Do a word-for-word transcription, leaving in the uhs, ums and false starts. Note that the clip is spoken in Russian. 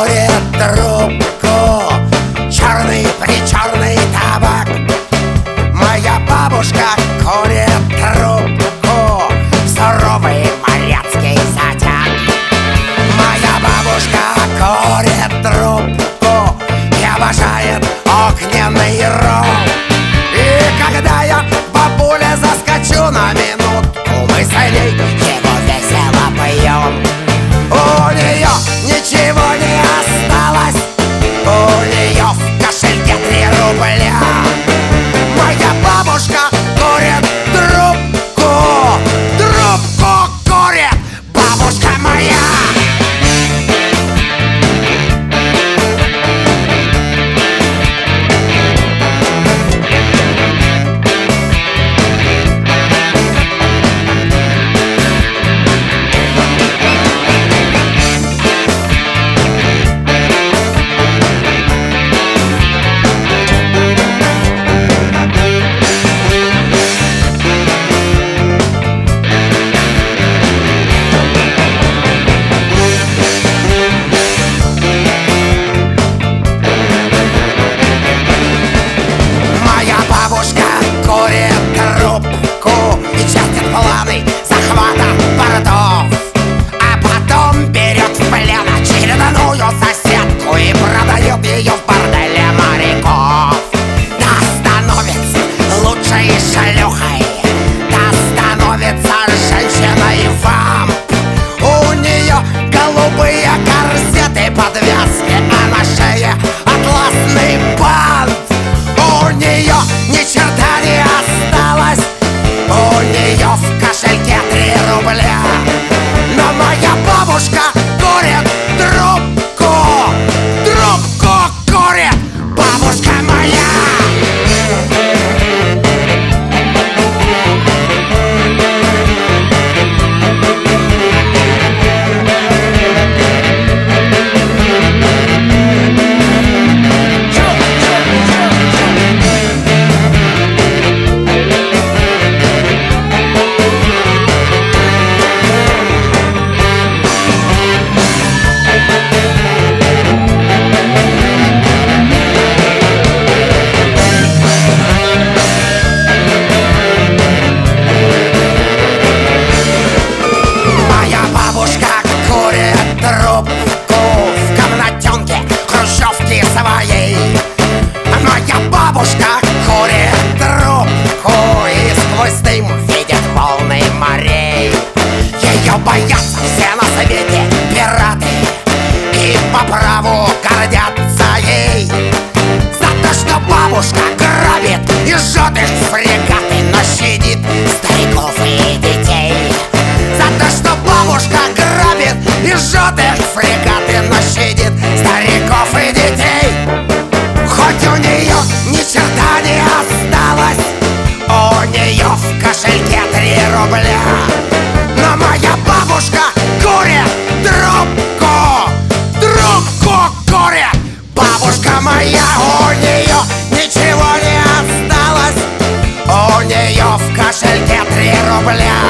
курит трубку, черный-причерный табак. Моя бабушка курит трубку, суровый моряцкий затяг. Моя бабушка курит трубку и обожает огненный ром. И когда я, бабуля, заскочу на минутку, мы с ней его весело поем. У нее ничего не осталось, у нее в кошельке три рубля. Моя бабушка курит трубку, трубку курит бабушка моя. Курит трубку и чертит планы захвата бортов, а потом берет в плен очередную соседку и продает ее в борделе моряков. Та становится лучшей шлюхой, та становится женщиной вамп. У нее голубые корсеты, подвязки, а на шее атласный бант. У нее ни черта не осталось, у нее в кошельке три рубля. Но моя бабушка курит трубку, трубку курит бабушка моя. Трубку в комнатенке хрущевки своей. Моя бабушка курит трубку и сквозь дым видит волны морей. Ее боятся все на свете пираты и по праву гордятся ей. За то, что бабушка грабит и жжет их фрегаты, но щадит стариков и детей. За то, что бабушка грабит и жжет их фрегаты, но щадит стариков и детей. Хоть у нее ни черта не осталось, у нее в кошельке три рубля. Но моя бабушка курит трубку, трубку курит бабушка моя. У нее ничего не осталось, у нее в кошельке три рубля.